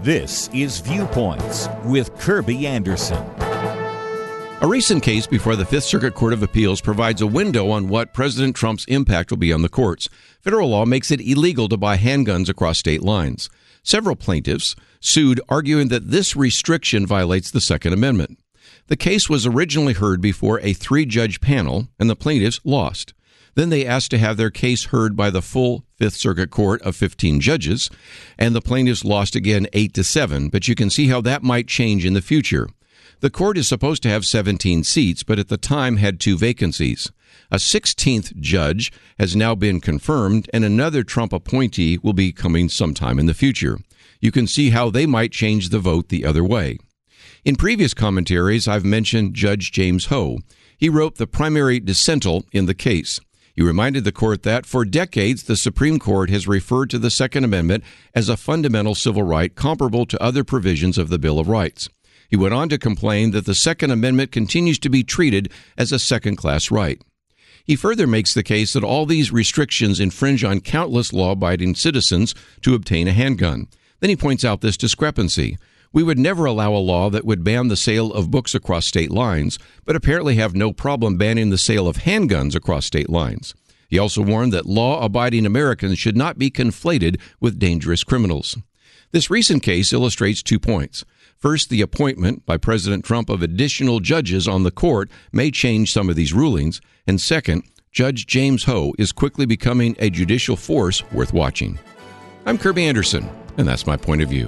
This is Viewpoints with Kirby Anderson. A recent case before the Fifth Circuit Court of Appeals provides a window on what President Trump's impact will be on the courts. Federal law makes it illegal to buy handguns across state lines. Several plaintiffs sued, arguing that this restriction violates the Second Amendment. The case was originally heard before a 3-judge panel, and the plaintiffs lost. Then they asked to have their case heard by the full Fifth Circuit Court of 15 judges, and the plaintiffs lost again 8-7, but you can see how that might change in the future. The court is supposed to have 17 seats, but at the time had 2 vacancies. A 16th judge has now been confirmed, and another Trump appointee will be coming sometime in the future. You can see how they might change the vote the other way. In previous commentaries, I've mentioned Judge James Ho. He wrote the primary dissental in the case. He reminded the court that, for decades, the Supreme Court has referred to the Second Amendment as a fundamental civil right comparable to other provisions of the Bill of Rights. He went on to complain that the Second Amendment continues to be treated as a second-class right. He further makes the case that all these restrictions infringe on countless law-abiding citizens to obtain a handgun. Then he points out this discrepancy. We would never allow a law that would ban the sale of books across state lines, but apparently have no problem banning the sale of handguns across state lines. He also warned that law-abiding Americans should not be conflated with dangerous criminals. This recent case illustrates 2 points. First, the appointment by President Trump of additional judges on the court may change some of these rulings. And second, Judge James Ho is quickly becoming a judicial force worth watching. I'm Kirby Anderson, and that's my point of view.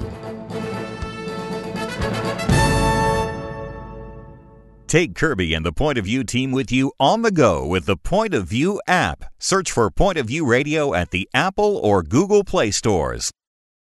Take Kirby and the Point of View team with you on the go with the Point of View app. Search for Point of View Radio at the Apple or Google Play stores.